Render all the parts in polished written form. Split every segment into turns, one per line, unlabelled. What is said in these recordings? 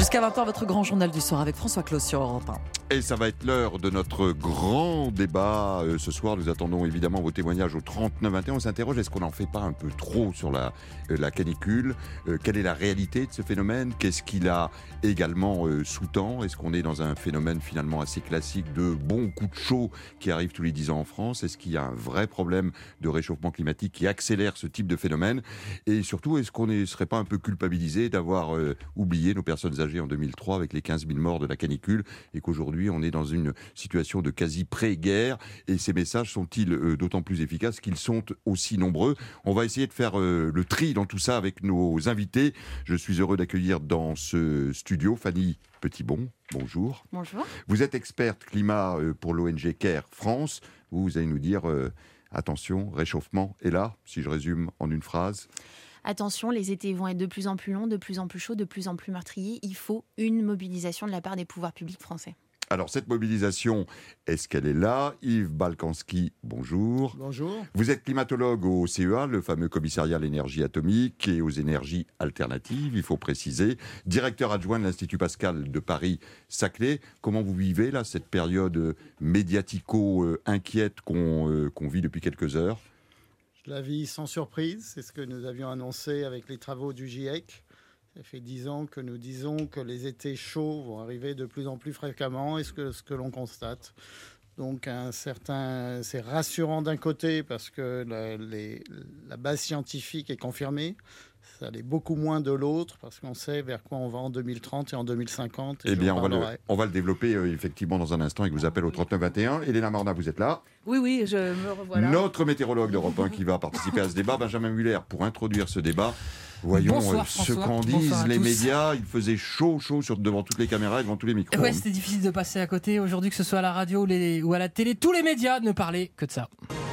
Jusqu'à 20h, votre grand journal du soir avec François Claus sur Europe 1.
Et ça va être l'heure de notre grand débat. Ce soir, nous attendons évidemment vos témoignages au 39-21. On s'interroge, est-ce qu'on n'en fait pas un peu trop sur la canicule ? Quelle est la réalité de ce phénomène ? Qu'est-ce qu'il a également sous-tend ? Est-ce qu'on est dans un phénomène finalement assez classique de bons coups de chaud qui arrivent tous les 10 ans en France ? Est-ce qu'il y a un vrai problème de réchauffement climatique qui accélère ce type de phénomène ? Et surtout, est-ce qu'on ne serait pas un peu culpabilisé d'avoir oublié nos personnes âgées en 2003 avec les 15 000 morts de la canicule et qu'aujourd'hui on est dans une situation de quasi pré-guerre et ces messages sont-ils d'autant plus efficaces qu'ils sont aussi nombreux ? On va essayer de faire le tri dans tout ça avec nos invités. Je suis heureux d'accueillir dans ce studio Fanny Petitbon. Bonjour.
Bonjour.
Vous êtes experte climat pour l'ONG CARE France. Vous allez nous dire attention, réchauffement est là, si je résume en une phrase.
Attention, les étés vont être de plus en plus longs, de plus en plus chauds, de plus en plus meurtriers. Il faut une mobilisation de la part des pouvoirs publics français.
Alors, cette mobilisation, est-ce qu'elle est là ? Yves Balkanski, bonjour.
Bonjour.
Vous êtes climatologue au CEA, le fameux commissariat à l'énergie atomique et aux énergies alternatives, il faut préciser. Directeur adjoint de l'Institut Pascal de Paris-Saclay. Comment vous vivez, là, cette période médiatico-inquiète qu'on vit depuis quelques heures ?
Je la vis sans surprise. C'est ce que nous avions annoncé avec les travaux du GIEC. Ça fait 10 ans que nous disons que les étés chauds vont arriver de plus en plus fréquemment et ce que l'on constate. Donc c'est rassurant d'un côté parce que la base scientifique est confirmée. Ça l'est beaucoup moins de l'autre parce qu'on sait vers quoi on va en 2030 et en 2050.
Eh bien, on va le développer effectivement dans un instant et que vous appelle au 39-21. Elena Morna, vous êtes là ?
Oui, je me revoilà.
Notre météorologue d'Europe 1 qui va participer à ce débat, Benjamin Muller, pour introduire ce débat. Voyons ce qu'en disent les médias. Il faisait chaud devant toutes les caméras et devant tous les micros.
Ouais, c'était difficile de passer à côté. Aujourd'hui, que ce soit à la radio ou à la télé, tous les médias ne parlaient que de ça.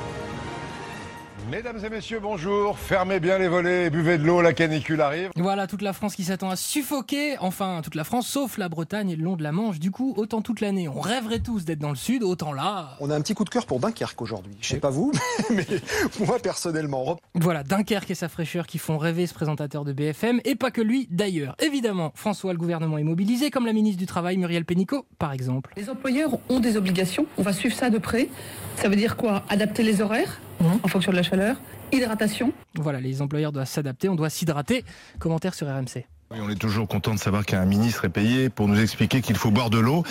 Mesdames et messieurs, bonjour. Fermez bien les volets et buvez de l'eau, la canicule arrive.
Voilà, toute la France qui s'attend à suffoquer. Enfin, toute la France, sauf la Bretagne et le long de la Manche. Du coup, autant toute l'année, on rêverait tous d'être dans le sud, autant là...
On a un petit coup de cœur pour Dunkerque aujourd'hui. Je sais pas vous, mais moi personnellement...
Voilà, Dunkerque et sa fraîcheur qui font rêver ce présentateur de BFM, et pas que lui d'ailleurs. Évidemment, François, le gouvernement est mobilisé, comme la ministre du Travail, Muriel Pénicaud, par exemple.
Les employeurs ont des obligations, on va suivre ça de près. Ça veut dire quoi ? Adapter les horaires en fonction de la chaleur, hydratation.
Voilà, les employeurs doivent s'adapter, on doit s'hydrater. Commentaire sur RMC.
Oui, on est toujours content de savoir qu'un ministre est payé pour nous expliquer qu'il faut boire de l'eau.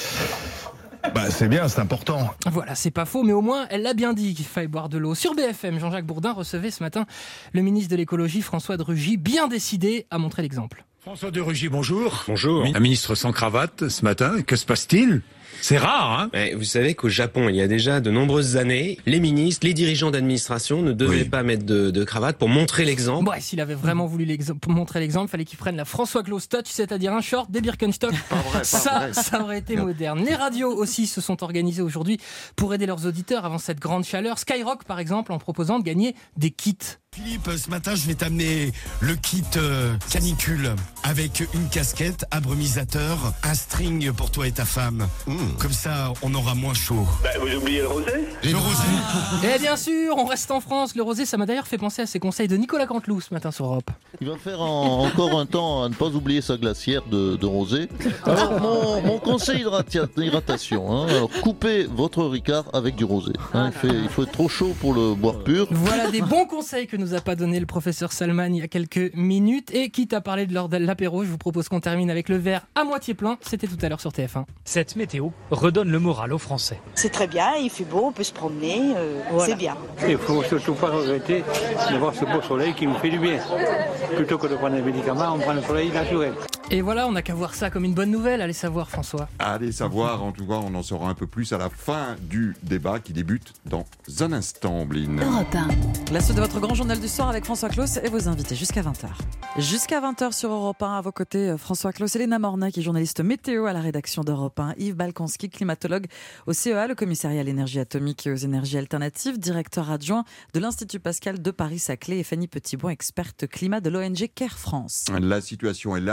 C'est bien, c'est important.
Voilà, c'est pas faux, mais au moins, elle l'a bien dit qu'il fallait boire de l'eau. Sur BFM, Jean-Jacques Bourdin recevait ce matin le ministre de l'écologie, François de Rugy, bien décidé à montrer l'exemple.
François de Rugy, bonjour.
Bonjour.
Un ministre sans cravate ce matin, que se passe-t-il ? C'est rare, hein ?
Vous savez qu'au Japon, il y a déjà de nombreuses années, les ministres, les dirigeants d'administration ne devaient pas mettre de cravate pour montrer l'exemple.
Ouais, s'il avait vraiment voulu montrer l'exemple, il fallait qu'il prenne la François Claus Touch, c'est-à-dire un short, des Birkenstock. Ça aurait été moderne. Les radios aussi se sont organisées aujourd'hui pour aider leurs auditeurs avant cette grande chaleur. Skyrock, par exemple, en proposant de gagner des kits.
Philippe, ce matin, je vais t'amener le kit canicule avec une casquette, abrumisateur, un string pour toi et ta femme. Comme ça, on aura moins chaud.
Vous oubliez le rosé ?
Le rosé.
Et bien sûr, on reste en France. Le rosé, ça m'a d'ailleurs fait penser à ces conseils de Nicolas Canteloup ce matin sur Europe.
Il va faire encore un temps à ne pas oublier sa glacière de rosé. Alors, mon conseil d'hydratation, alors coupez votre Ricard avec du rosé. Il faut être trop chaud pour le boire pur.
Voilà des bons conseils que nous a pas donné le professeur Salman il y a quelques minutes. Et quitte à parler de l'heure de l'apéro, je vous propose qu'on termine avec le verre à moitié plein. C'était tout à l'heure sur TF1.
Cette météo redonne le moral aux Français.
C'est très bien, il fait beau, on peut se promener, c'est bien.
Il ne faut surtout pas regretter d'avoir ce beau soleil qui nous fait du bien. Plutôt que de prendre des médicaments, on prend le soleil naturel.
Et voilà, on n'a qu'à voir ça comme une bonne nouvelle. Allez savoir, François.
Allez savoir, en tout cas, on en saura un peu plus à la fin du débat qui débute dans un instant, Blin.
Europe 1. La suite de votre grand journal du soir avec François Claus et vos invités jusqu'à 20h. Jusqu'à 20h sur Europe 1, à vos côtés, François Claus, Elena Morna, qui est journaliste météo à la rédaction d'Europe 1, Yves Balkanski, climatologue au CEA, le commissariat à l'énergie atomique et aux énergies alternatives, directeur adjoint de l'Institut Pascal de Paris-Saclay, et Fanny Petitbon, experte climat de l'ONG CARE France.
La situation est là, elle est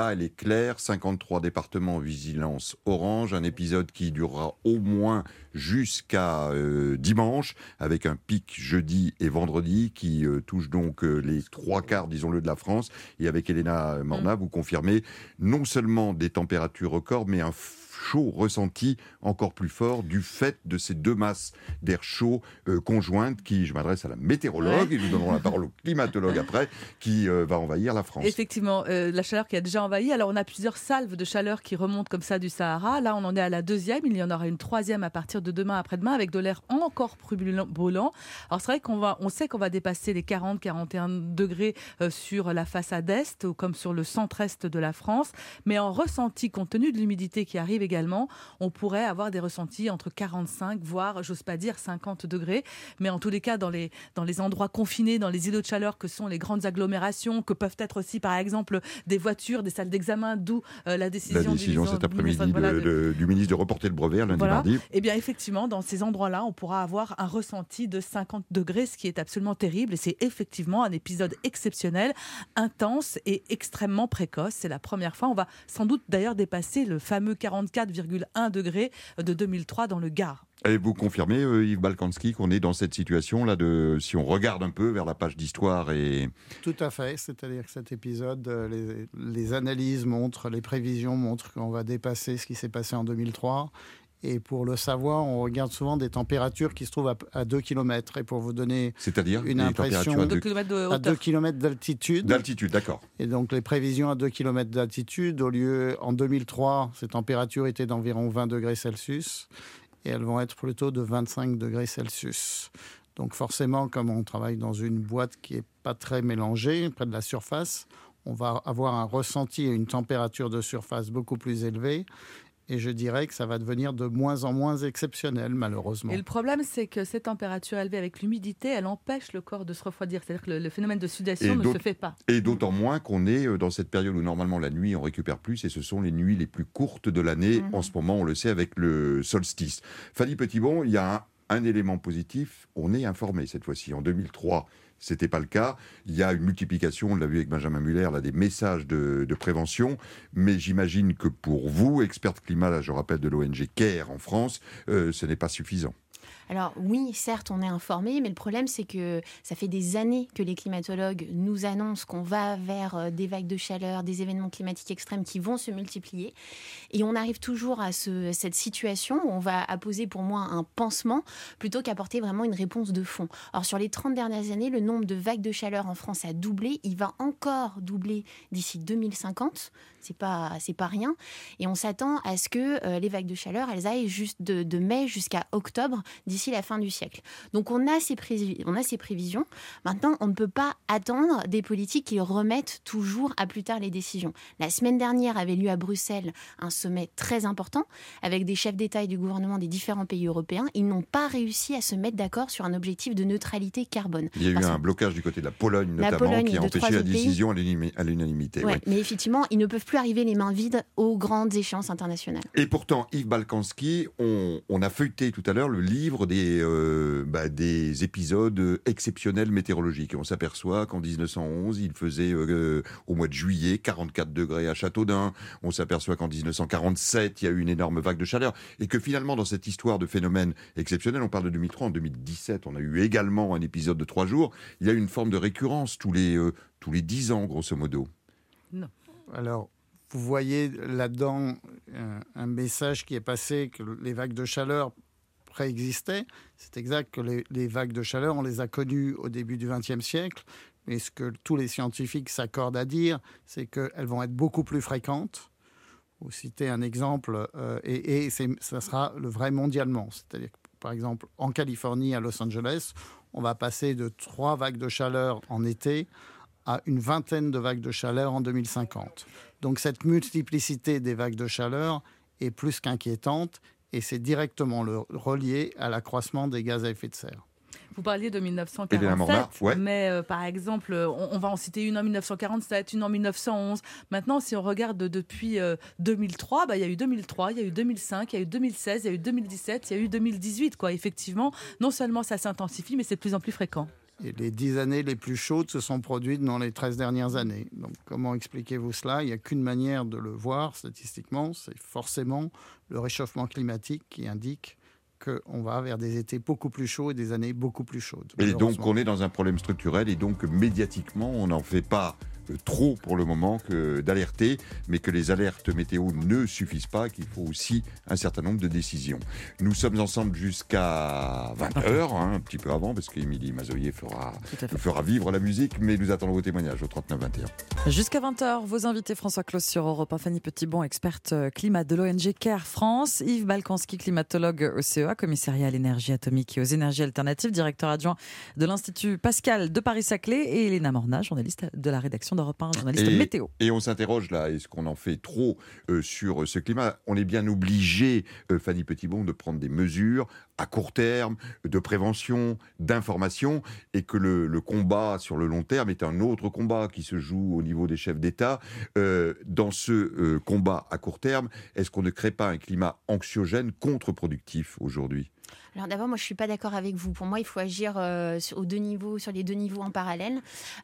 clair, 53 départements vigilance orange, un épisode qui durera au moins jusqu'à dimanche, avec un pic jeudi et vendredi qui touche donc les 3/4, disons-le, de la France. Et avec Elena Morna, vous confirmez non seulement des températures records, mais un chaud ressenti encore plus fort du fait de ces deux masses d'air chaud conjointes qui, je m'adresse à la météorologue, et nous donnerons la parole au climatologue après, qui va envahir la France.
Effectivement, la chaleur qui a déjà envahi. Alors on a plusieurs salves de chaleur qui remontent comme ça du Sahara. Là on en est à la 2e, il y en aura une 3e à partir de demain après-demain avec de l'air encore plus brûlant. Alors c'est vrai on sait qu'on va dépasser les 40-41 degrés sur la façade est ou comme sur le centre-est de la France, mais en ressenti, compte tenu de l'humidité qui arrive également, on pourrait avoir des ressentis entre 45 voire, j'ose pas dire, 50 degrés. Mais en tous les cas, dans les endroits confinés, dans les îlots de chaleur que sont les grandes agglomérations, que peuvent être aussi par exemple des voitures, des salles d'examen, d'où la décision
cet après-midi du ministre de reporter le brevet lundi mardi.
Et bien effectivement, dans ces endroits-là, on pourra avoir un ressenti de 50 degrés, ce qui est absolument terrible. Et c'est effectivement un épisode exceptionnel, intense et extrêmement précoce. C'est la première fois. On va sans doute d'ailleurs dépasser le fameux 44,1 degrés de 2003 dans le Gard.
Et vous confirmez, Yves Balkanski, qu'on est dans cette situation-là, si on regarde un peu vers la page d'histoire et...
Tout à fait, c'est-à-dire que cet épisode, les analyses montrent, les prévisions montrent qu'on va dépasser ce qui s'est passé en 2003. Et pour le savoir, on regarde souvent des températures qui se trouvent à 2 km. Et pour vous donner une impression,
à 2 km
à 2 km d'altitude.
D'altitude, d'accord.
Et donc les prévisions à 2 km d'altitude, en 2003, ces températures étaient d'environ 20 degrés Celsius. Et elles vont être plutôt de 25 degrés Celsius. Donc forcément, comme on travaille dans une boîte qui n'est pas très mélangée, près de la surface, on va avoir un ressenti et une température de surface beaucoup plus élevée. Et je dirais que ça va devenir de moins en moins exceptionnel, malheureusement.
Et le problème, c'est que ces températures élevées avec l'humidité, elles empêchent le corps de se refroidir. C'est-à-dire que le phénomène de sudation ne se fait pas.
Et d'autant moins qu'on est dans cette période où normalement la nuit, on récupère plus, et ce sont les nuits les plus courtes de l'année. En ce moment, on le sait, avec le solstice. Fanny Petitbon, il y a un élément positif, on est informé cette fois-ci. En 2003, c'était pas le cas. Il y a une multiplication, on l'a vu avec Benjamin Muller, là, des messages de prévention. Mais j'imagine que pour vous, experte climat, là, je rappelle de l'ONG CARE en France, ce n'est pas suffisant.
Alors oui, certes, on est informé, mais le problème, c'est que ça fait des années que les climatologues nous annoncent qu'on va vers des vagues de chaleur, des événements climatiques extrêmes qui vont se multiplier. Et on arrive toujours à cette situation où on va apposer pour moi un pansement plutôt qu'apporter vraiment une réponse de fond. Alors sur les 30 dernières années, le nombre de vagues de chaleur en France a doublé. Il va encore doubler d'ici 2050. C'est pas rien. Et on s'attend à ce que les vagues de chaleur, elles aillent juste de mai jusqu'à octobre d'ici la fin du siècle. Donc on a ces prévisions. Maintenant, on ne peut pas attendre des politiques qui remettent toujours à plus tard les décisions. La semaine dernière avait lieu à Bruxelles un sommet très important avec des chefs d'État et du gouvernement des différents pays européens. Ils n'ont pas réussi à se mettre d'accord sur un objectif de neutralité carbone.
Il y a eu un blocage du côté de la Pologne notamment qui a empêché la décision à l'unanimité.
Ouais, mais effectivement, ils ne peuvent plus arriver les mains vides aux grandes échéances internationales.
Et pourtant, Yves Balkanski, on a feuilleté tout à l'heure le livre des épisodes exceptionnels météorologiques. Et on s'aperçoit qu'en 1911, il faisait au mois de juillet 44 degrés à Châteaudun. On s'aperçoit qu'en 1947, il y a eu une énorme vague de chaleur. Et que finalement, dans cette histoire de phénomènes exceptionnels, on parle de 2003, en 2017, on a eu également un épisode de 3 jours. Il y a une forme de récurrence tous les 10 ans, grosso modo.
Non.
Alors, vous voyez là-dedans un message qui est passé, que les vagues de chaleur préexistaient. C'est exact que les vagues de chaleur, on les a connues au début du XXe siècle. Mais ce que tous les scientifiques s'accordent à dire, c'est qu'elles vont être beaucoup plus fréquentes. Vous citez un exemple, et ça sera le vrai mondialement. C'est-à-dire que, par exemple, en Californie, à Los Angeles, on va passer de 3 vagues de chaleur en été à une vingtaine de vagues de chaleur en 2050. Donc cette multiplicité des vagues de chaleur est plus qu'inquiétante et c'est directement relié à l'accroissement des gaz à effet de serre.
Vous parliez de 1947, mais par exemple, on va en citer une en 1947, une en 1911. Maintenant, si on regarde depuis 2003, il y a eu 2003, il y a eu 2005, il y a eu 2016, il y a eu 2017, il y a eu 2018. Effectivement, non seulement ça s'intensifie, mais c'est de plus en plus fréquent.
Et les 10 années les plus chaudes se sont produites dans les 13 dernières années. Donc comment expliquez-vous cela ? Il n'y a qu'une manière de le voir statistiquement, c'est forcément le réchauffement climatique qui indique qu'on va vers des étés beaucoup plus chauds et des années beaucoup plus chaudes.
Et donc on est dans un problème structurel et donc médiatiquement on n'en fait pas trop pour le moment que d'alerter, mais que les alertes météo ne suffisent pas, qu'il faut aussi un certain nombre de décisions. Nous sommes ensemble jusqu'à 20h, un petit peu avant, parce qu'Émilie Mazoyer fera vivre la musique, mais nous attendons vos témoignages au 39-21.
Jusqu'à 20h, vos invités François Claus sur Europe 1, Fanny Petitbon, experte climat de l'ONG Care France, Yves Balkanski, climatologue au CEA, commissariat à l'énergie atomique et aux énergies alternatives, directeur adjoint de l'Institut Pascal de Paris-Saclay, et Elena Morna, journaliste de la rédaction d'Europe 1, journaliste météo.
Et on s'interroge là, est-ce qu'on en fait trop sur ce climat ? On est bien obligé, Fanny Petitbon, de prendre des mesures à court terme, de prévention, d'information, et que le combat sur le long terme est un autre combat qui se joue au niveau des chefs d'État. Dans ce combat à court terme, est-ce qu'on ne crée pas un climat anxiogène, contre-productif aujourd'hui ?
Alors d'abord, moi je suis pas d'accord avec vous. Pour moi, il faut agir sur les deux niveaux en parallèle.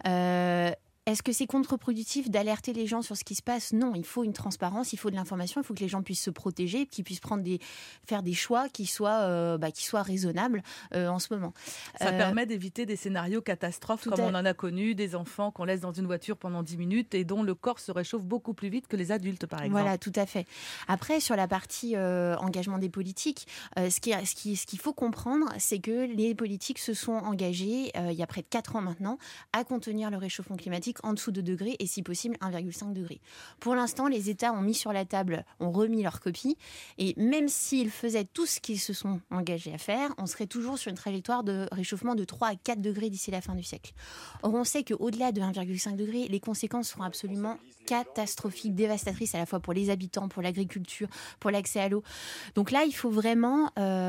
Est-ce que c'est contre-productif d'alerter les gens sur ce qui se passe ? Non, il faut une transparence, il faut de l'information, il faut que les gens puissent se protéger, qu'ils puissent faire des choix qui soient raisonnables en ce moment.
Ça permet d'éviter des scénarios catastrophes comme on en a connu, des enfants qu'on laisse dans une voiture pendant 10 minutes et dont le corps se réchauffe beaucoup plus vite que les adultes, par exemple.
Voilà, tout à fait. Après, sur la partie engagement des politiques, ce qu'il faut comprendre, c'est que les politiques se sont engagés, il y a près de 4 ans maintenant, à contenir le réchauffement climatique en dessous de 2 degrés et si possible 1,5 degré. Pour l'instant, les États ont mis sur la table, ont remis leur copie et même s'ils faisaient tout ce qu'ils se sont engagés à faire, on serait toujours sur une trajectoire de réchauffement de 3 à 4 degrés d'ici la fin du siècle. Or, on sait qu'au-delà de 1,5 degré, les conséquences seront absolument catastrophiques, dévastatrices à la fois pour les habitants, pour l'agriculture, pour l'accès à l'eau. Donc là, il faut vraiment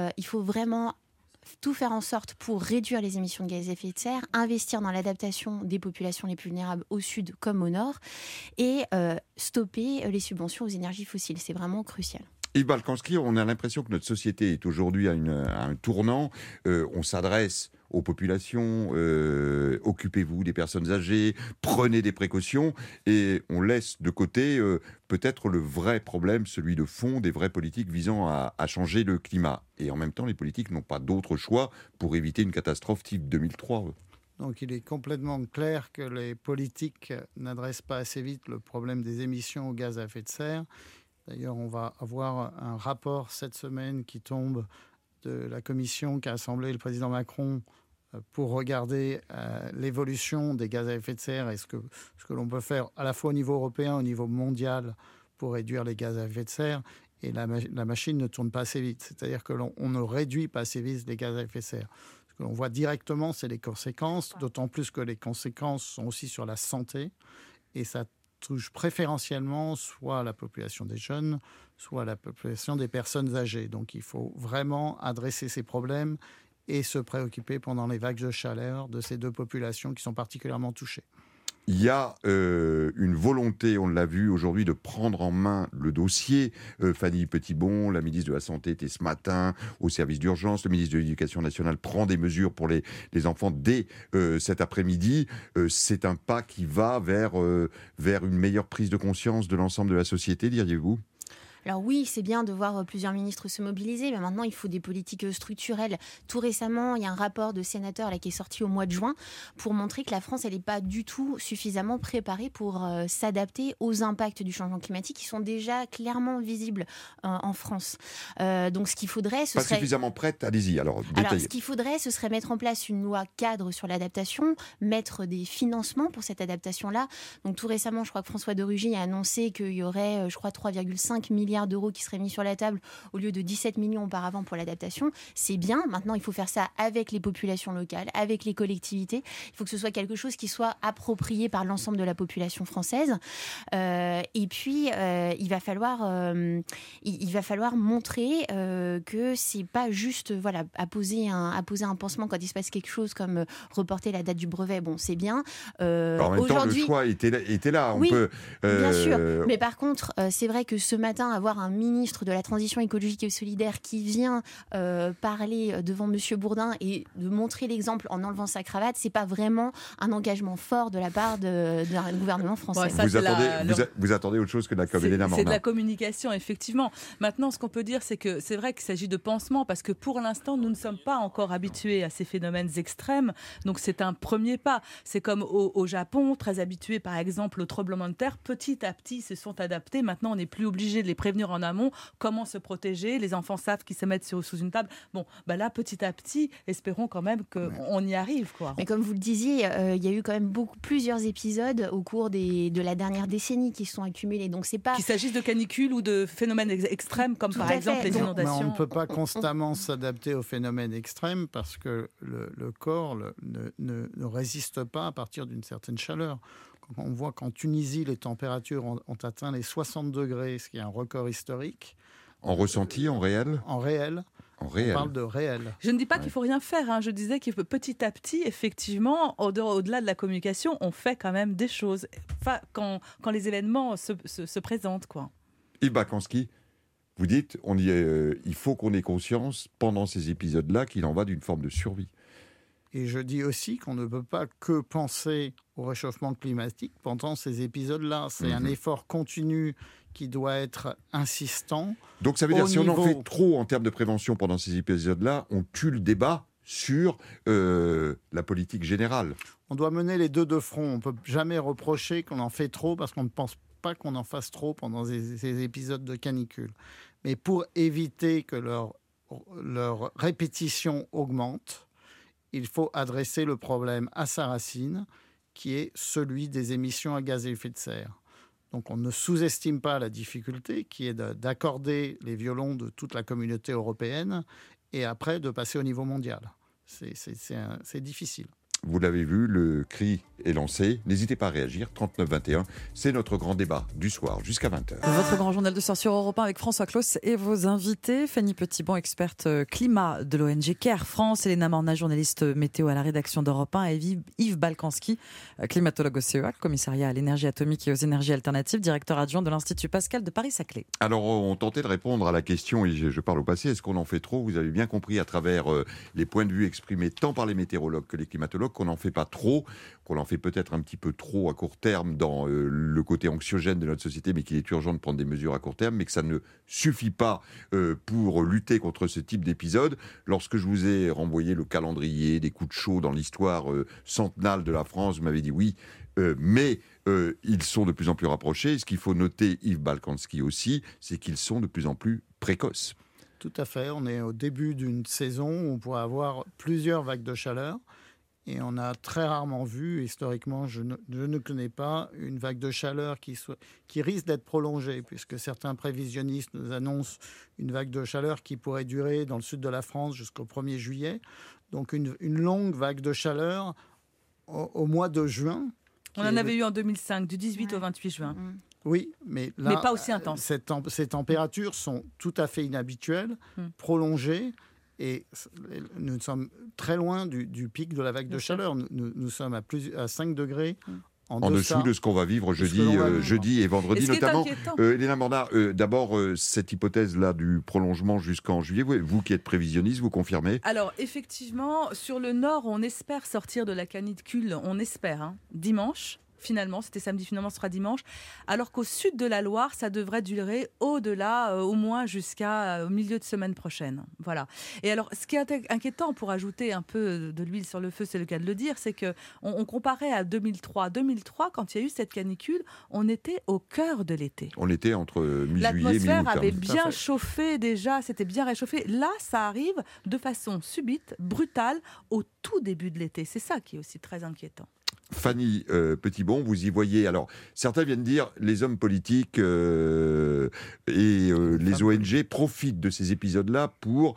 tout faire en sorte pour réduire les émissions de gaz à effet de serre, investir dans l'adaptation des populations les plus vulnérables au sud comme au nord et stopper les subventions aux énergies fossiles. C'est vraiment crucial.
Yves Balkanski, on a l'impression que notre société est aujourd'hui à un tournant. On s'adresse aux populations, occupez-vous des personnes âgées, prenez des précautions, et on laisse de côté peut-être le vrai problème, celui de fond des vraies politiques visant à changer le climat. Et en même temps, les politiques n'ont pas d'autre choix pour éviter une catastrophe type 2003.
Donc il est complètement clair que les politiques n'adressent pas assez vite le problème des émissions aux gaz à effet de serre. D'ailleurs, on va avoir un rapport cette semaine qui tombe de la commission qu'a assemblée le président Macron pour regarder l'évolution des gaz à effet de serre et ce que l'on peut faire à la fois au niveau européen, au niveau mondial pour réduire les gaz à effet de serre. Et la machine ne tourne pas assez vite. C'est-à-dire que l'on ne réduit pas assez vite les gaz à effet de serre. Ce que l'on voit directement, c'est les conséquences, d'autant plus que les conséquences sont aussi sur la santé. Et ça touche préférentiellement soit la population des jeunes, soit la population des personnes âgées. Donc il faut vraiment adresser ces problèmes et se préoccuper pendant les vagues de chaleur de ces deux populations qui sont particulièrement touchées.
Il y a une volonté, on l'a vu aujourd'hui, de prendre en main le dossier. Fanny Petitbon, la ministre de la Santé, était ce matin au service d'urgence. Le ministre de l'Éducation nationale prend des mesures pour les enfants dès cet après-midi. C'est un pas qui va vers une meilleure prise de conscience de l'ensemble de la société, diriez-vous ?
Alors oui, c'est bien de voir plusieurs ministres se mobiliser, mais maintenant, il faut des politiques structurelles. Tout récemment, il y a un rapport de sénateurs là, qui est sorti au mois de juin pour montrer que la France, elle n'est pas du tout suffisamment préparée pour s'adapter aux impacts du changement climatique qui sont déjà clairement visibles en France. Donc ce qu'il faudrait...
Pas suffisamment prête, allez-y. Alors,
ce qu'il faudrait, ce serait mettre en place une loi cadre sur l'adaptation, mettre des financements pour cette adaptation-là. Donc tout récemment, je crois que François de Rugy a annoncé qu'il y aurait, 3,5 milliards d'euros qui seraient mis sur la table au lieu de 17 millions auparavant pour l'adaptation. C'est bien. Maintenant, il faut faire ça avec les populations locales, avec les collectivités. Il faut que ce soit quelque chose qui soit approprié par l'ensemble de la population française. Et puis, il va falloir montrer que c'est pas juste à poser un pansement quand il se passe quelque chose comme reporter la date du brevet. Bon, c'est bien.
En même temps, le choix était là.
Oui, bien sûr. Mais par contre, c'est vrai que ce matin, avoir un ministre de la transition écologique et solidaire qui vient parler devant Monsieur Bourdin et de montrer l'exemple en enlevant sa cravate, c'est pas vraiment un engagement fort de la part d'un gouvernement français.
Ouais, ça, vous attendez autre chose que de la com. Elena Morna.
C'est de la communication, effectivement. Maintenant, ce qu'on peut dire, c'est que c'est vrai qu'il s'agit de pansement, parce que pour l'instant, nous ne sommes pas encore habitués à ces phénomènes extrêmes. Donc, c'est un premier pas. C'est comme au Japon, très habitués, par exemple, au tremblement de terre. Petit à petit, ils se sont adaptés. Maintenant, on n'est plus obligé de les prévenir en amont. Comment se protéger ? Les enfants savent qu'ils se mettent sous une table. Bon, là, petit à petit, espérons quand même qu'on y arrive, quoi.
Mais comme vous le disiez, il y a eu quand même plusieurs épisodes au cours de la dernière décennie qui se sont accumulés. Donc c'est pas...
Qu'il s'agisse de canicules ou de phénomènes extrêmes, comme par exemple les inondations.
Mais on ne peut pas constamment s'adapter aux phénomènes extrêmes parce que le corps ne résiste pas à partir d'une certaine chaleur. On voit qu'en Tunisie, les températures ont atteint les 60 degrés, ce qui est un record historique.
En ressenti, en réel ?
En réel. On parle de réel.
Je ne dis pas qu'il ne faut rien faire. Hein. Je disais que petit à petit, effectivement, au-delà de la communication, on fait quand même des choses. Enfin, quand les événements se présentent, quoi.
Yves Balkanski, vous dites il faut qu'on ait conscience pendant ces épisodes-là qu'il en va d'une forme de survie.
Et je dis aussi qu'on ne peut pas que penser au réchauffement climatique pendant ces épisodes-là. C'est un effort continu qui doit être insistant.
Donc ça veut dire si on en fait trop en termes de prévention pendant ces épisodes-là, on tue le débat sur la politique générale.
On doit mener les deux de front. On ne peut jamais reprocher qu'on en fait trop parce qu'on ne pense pas qu'on en fasse trop pendant ces épisodes de canicule. Mais pour éviter que leur répétition augmente, il faut adresser le problème à sa racine, qui est celui des émissions à gaz à effet de serre. Donc on ne sous-estime pas la difficulté qui est d'accorder les violons de toute la communauté européenne et après de passer au niveau mondial. C'est difficile.
Vous l'avez vu, le cri est lancé. N'hésitez pas à réagir. 39-21, c'est notre grand débat du soir jusqu'à 20h.
Votre grand journal de soir sur Europe 1 avec François Claus et vos invités. Fanny Petitbon, experte climat de l'ONG Care France. Elena Morna, journaliste météo à la rédaction d'Europe 1. Et Yves Balkanski, climatologue au CEA, commissariat à l'énergie atomique et aux énergies alternatives, directeur adjoint de l'Institut Pascal de Paris-Saclay.
Alors, on tentait de répondre à la question, et je parle au passé, est-ce qu'on en fait trop ? Vous avez bien compris à travers les points de vue exprimés tant par les météorologues que les climatologues qu'on n'en fait pas trop, qu'on en fait peut-être un petit peu trop à court terme dans le côté anxiogène de notre société, mais qu'il est urgent de prendre des mesures à court terme, mais que ça ne suffit pas pour lutter contre ce type d'épisode. Lorsque je vous ai renvoyé le calendrier des coups de chaud dans l'histoire centennale de la France, vous m'avez dit oui, mais ils sont de plus en plus rapprochés. Ce qu'il faut noter, Yves Balkanski aussi, c'est qu'ils sont de plus en plus précoces.
Tout à fait. On est au début d'une saison où on pourrait avoir plusieurs vagues de chaleur. Et on a très rarement vu, historiquement, je ne connais pas, une vague de chaleur qui risque d'être prolongée, puisque certains prévisionnistes nous annoncent une vague de chaleur qui pourrait durer dans le sud de la France jusqu'au 1er juillet. Donc une longue vague de chaleur au mois de juin.
On en avait eu en 2005, du 18 au 28 juin.
Oui, mais là,
pas aussi intense.
Ces températures sont tout à fait inhabituelles, prolongées. Et nous sommes très loin du pic de la vague de chaleur. Nous sommes à 5 degrés
en dessous de ce qu'on va vivre jeudi et vendredi, notamment. Elena Morna, d'abord, cette hypothèse-là du prolongement jusqu'en juillet, vous qui êtes prévisionniste, vous confirmez ?
Alors, effectivement, sur le nord, on espère sortir de la canicule, dimanche. Finalement, c'était samedi, finalement ce sera dimanche. Alors qu'au sud de la Loire, ça devrait durer au-delà, au moins jusqu'au milieu de semaine prochaine. Voilà. Et alors, ce qui est inquiétant, pour ajouter un peu de l'huile sur le feu, c'est le cas de le dire, c'est qu'on comparait à 2003. 2003, quand il y a eu cette canicule, on était au cœur de l'été.
On était entre mi-juillet et mi-août.
L'atmosphère avait bien chauffé déjà, c'était bien réchauffé. Là, ça arrive de façon subite, brutale, au tout début de l'été. C'est ça qui est aussi très inquiétant.
Fanny Petitbon, vous y voyez. Alors, certains viennent dire les hommes politiques et les ONG profitent de ces épisodes-là pour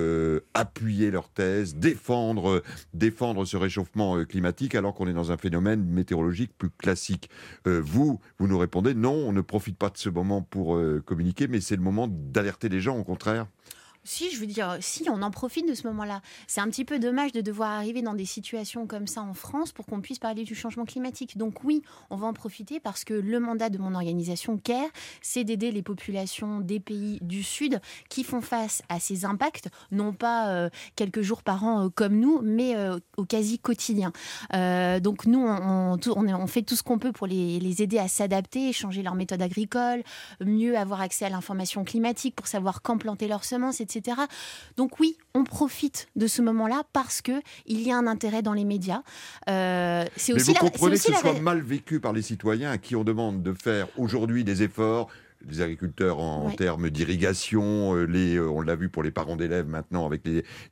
appuyer leur thèse, défendre ce réchauffement climatique, alors qu'on est dans un phénomène météorologique plus classique. Vous nous répondez non, on ne profite pas de ce moment pour communiquer, mais c'est le moment d'alerter les gens, au contraire.
Si, je veux dire, si, on en profite de ce moment-là. C'est un petit peu dommage de devoir arriver dans des situations comme ça en France pour qu'on puisse parler du changement climatique. Donc oui, on va en profiter parce que le mandat de mon organisation CARE, c'est d'aider les populations des pays du Sud qui font face à ces impacts, non pas quelques jours par an comme nous, mais au quasi quotidien. Donc nous, on fait tout ce qu'on peut pour les aider à s'adapter, changer leur méthode agricole, mieux avoir accès à l'information climatique pour savoir quand planter leurs semences, etc. Donc oui, on profite de ce moment-là parce qu'il y a un intérêt dans les médias.
Mais vous comprenez que ce soit mal vécu par les citoyens à qui on demande de faire aujourd'hui des efforts, les agriculteurs en termes d'irrigation, on l'a vu pour les parents d'élèves maintenant avec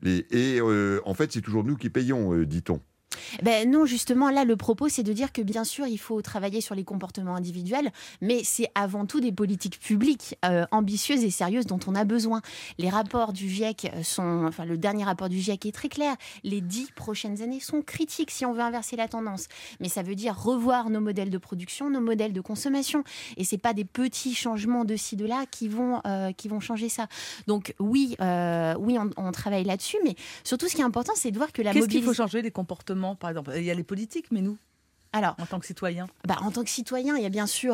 en fait c'est toujours nous qui payons, dit-on.
Ben non, justement, là, le propos, c'est de dire que bien sûr, il faut travailler sur les comportements individuels, mais c'est avant tout des politiques publiques ambitieuses et sérieuses dont on a besoin. Les rapports du GIEC le dernier rapport du GIEC est très clair. Les 10 prochaines années sont critiques si on veut inverser la tendance. Mais ça veut dire revoir nos modèles de production, nos modèles de consommation. Et c'est pas des petits changements de ci, de là qui vont changer ça. Donc oui, on travaille là-dessus, mais surtout, ce qui est important, c'est de voir que la
mobilisation... Qu'est-ce qu'il faut changer les comportements? Par exemple, il y a les politiques, mais nous, en tant que citoyens,
en tant que citoyen, il y a bien sûr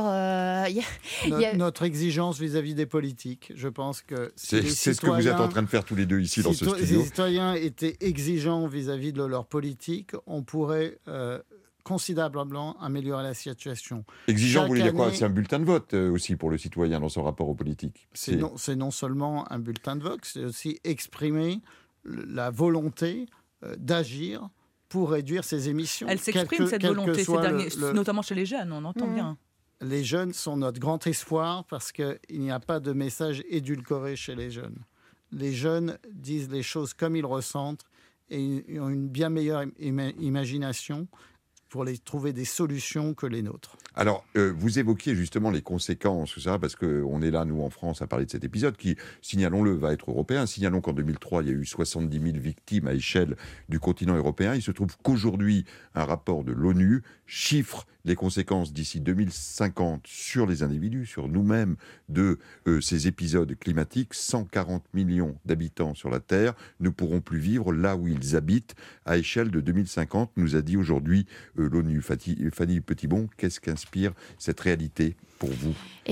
notre exigence vis-à-vis des politiques. Je pense que
c'est ce que vous êtes en train de faire tous les deux ici dans ce studio.
Si les citoyens étaient exigeants vis-à-vis de leur politique, on pourrait considérablement améliorer la situation.
Exigeant, vous voulez dire quoi? C'est un bulletin de vote aussi pour le citoyen dans son rapport aux politiques.
C'est non seulement un bulletin de vote, c'est aussi exprimer la volonté d'agir pour réduire ses émissions.
Elle s'exprime, cette volonté, notamment chez les jeunes, on entend bien.
Les jeunes sont notre grand espoir parce qu'il n'y a pas de message édulcoré chez les jeunes. Les jeunes disent les choses comme ils ressentent et ils ont une bien meilleure imagination pour trouver des solutions que les nôtres.
Alors, vous évoquiez justement les conséquences, parce qu'on est là, nous, en France, à parler de cet épisode qui, signalons-le, va être européen. Signalons qu'en 2003, il y a eu 70 000 victimes à échelle du continent européen. Il se trouve qu'aujourd'hui, un rapport de l'ONU chiffre les conséquences d'ici 2050 sur les individus, sur nous-mêmes, de ces épisodes climatiques. 140 millions d'habitants sur la Terre ne pourront plus vivre là où ils habitent à échelle de 2050, nous a dit aujourd'hui l'ONU. Fanny Petitbon, qu'est-ce qu'inspire cette réalité pour vous?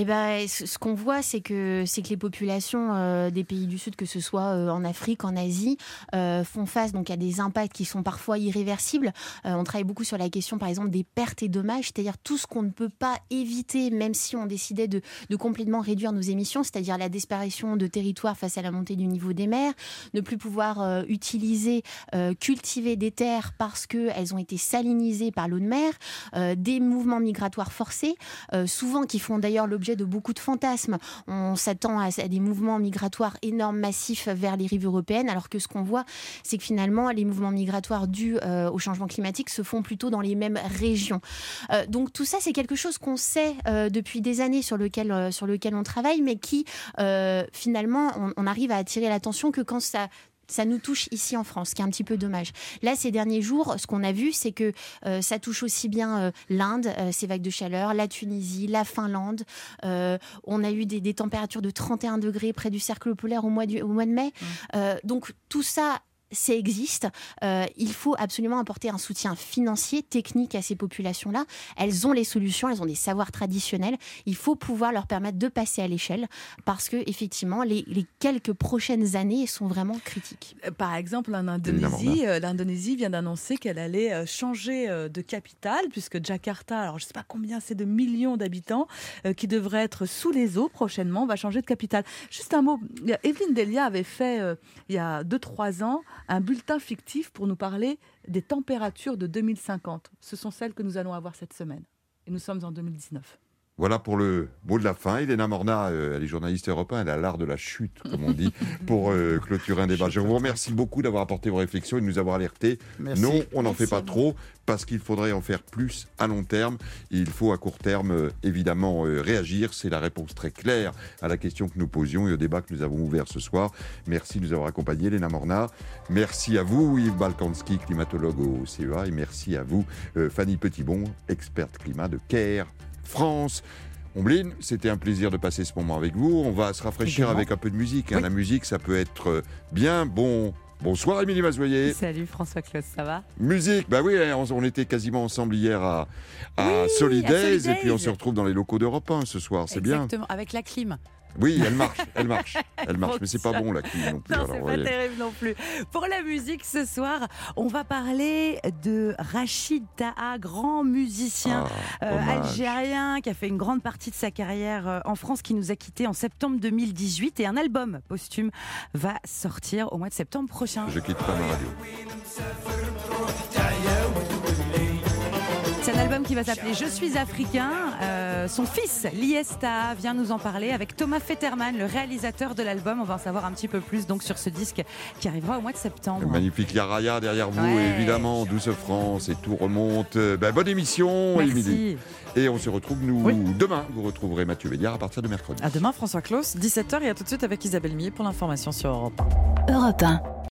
Ce qu'on voit, c'est que les populations des pays du Sud, que ce soit en Afrique, en Asie, font face donc à des impacts qui sont parfois irréversibles. On travaille beaucoup sur la question, par exemple, des pertes et dommages, c'est-à-dire tout ce qu'on ne peut pas éviter, même si on décidait de complètement réduire nos émissions, c'est-à-dire la disparition de territoires face à la montée du niveau des mers, ne plus pouvoir cultiver des terres parce qu'elles ont été salinisées par l'eau de mer, des mouvements migratoires forcés, souvent qui font d'ailleurs l'objet de beaucoup de fantasmes. On s'attend à des mouvements migratoires énormes, massifs vers les rives européennes, alors que ce qu'on voit, c'est que finalement, les mouvements migratoires dus au changement climatique se font plutôt dans les mêmes régions. Donc tout ça, c'est quelque chose qu'on sait depuis des années sur lequel on travaille, mais qui, finalement, on arrive à attirer l'attention que quand ça nous touche ici en France, ce qui est un petit peu dommage. Là, ces derniers jours, ce qu'on a vu, c'est que ça touche aussi bien l'Inde, ces vagues de chaleur, la Tunisie, la Finlande. On a eu des températures de 31 degrés près du cercle polaire au mois de mai. Donc tout ça existe. Il faut absolument apporter un soutien financier, technique à ces populations-là. Elles ont les solutions, elles ont des savoirs traditionnels. Il faut pouvoir leur permettre de passer à l'échelle parce que effectivement, les quelques prochaines années sont vraiment critiques.
Par exemple, en Indonésie, l'Indonésie vient d'annoncer qu'elle allait changer de capitale puisque Jakarta, alors je ne sais pas combien c'est de millions d'habitants qui devraient être sous les eaux prochainement, va changer de capitale. Juste un mot, Evelyne Delia avait fait il y a 2-3 ans un bulletin fictif pour nous parler des températures de 2050. Ce sont celles que nous allons avoir cette semaine. Et nous sommes en 2019.
Voilà pour le mot de la fin. Elena Morna, elle est journaliste européenne, elle a l'art de la chute, comme on dit, pour clôturer un débat. Je vous remercie beaucoup d'avoir apporté vos réflexions et de nous avoir alertés.
Merci.
Non, on n'en fait pas trop, parce qu'il faudrait en faire plus à long terme. Il faut à court terme, évidemment, réagir. C'est la réponse très claire à la question que nous posions et au débat que nous avons ouvert ce soir. Merci de nous avoir accompagnés, Elena Morna. Merci à vous, Yves Balkanski, climatologue au CEA. Et merci à vous, Fanny Petitbon, experte climat de CARE France. Ombline, c'était un plaisir de passer ce moment avec vous. On va se rafraîchir avec un peu de musique. La musique, ça peut être bien bon. Bonsoir Émilie Mazoyer.
Salut François Claus, ça va?
Musique, bah oui, on était quasiment ensemble hier à Solidays, et puis on se retrouve dans les locaux d'Europe 1 ce soir, c'est bien.
Exactement, avec la clim.
Oui, elle marche, mais c'est pas bon la clim non plus.
Non, c'est pas terrible non plus. Pour la musique ce soir, on va parler de Rachid Taha, grand musicien algérien qui a fait une grande partie de sa carrière en France, qui nous a quittés en septembre 2018, et un album posthume va sortir au mois de septembre prochain.
Je quitte pas ma radio.
C'est un album qui va s'appeler Je suis africain. Son fils, Lies Taha, vient nous en parler avec Thomas Fetterman, le réalisateur de l'album. On va en savoir un petit peu plus donc sur ce disque qui arrivera au mois de septembre.
Magnifique Yaraya derrière vous, évidemment, Douce France, et tout remonte. Bonne émission, Émilie. Et on se retrouve, demain. Vous retrouverez Mathieu Béliard à partir de mercredi.
À demain, François Claus, 17h, et à tout de suite avec Isabelle Millet pour l'information sur Europe
1. Europe 1.